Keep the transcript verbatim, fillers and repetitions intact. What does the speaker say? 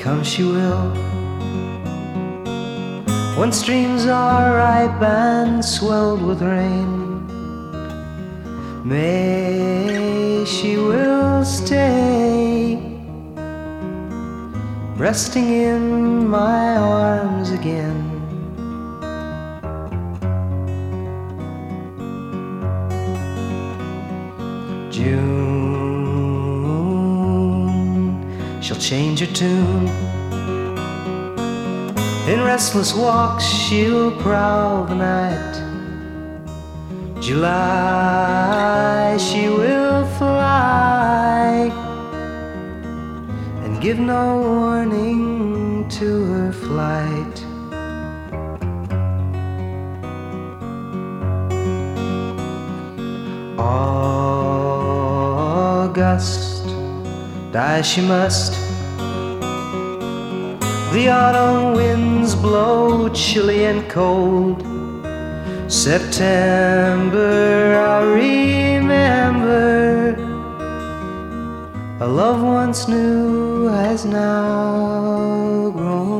come she will. When streams are ripe and swelled with rain, May she will stay, resting in my arms again. June, she'll change her tune. In restless walks she'll prowl the night. July, she will fly and give no warning to her flight. August, die she must. The autumn winds blow chilly and cold. September, I'll remember. A love once new has now grown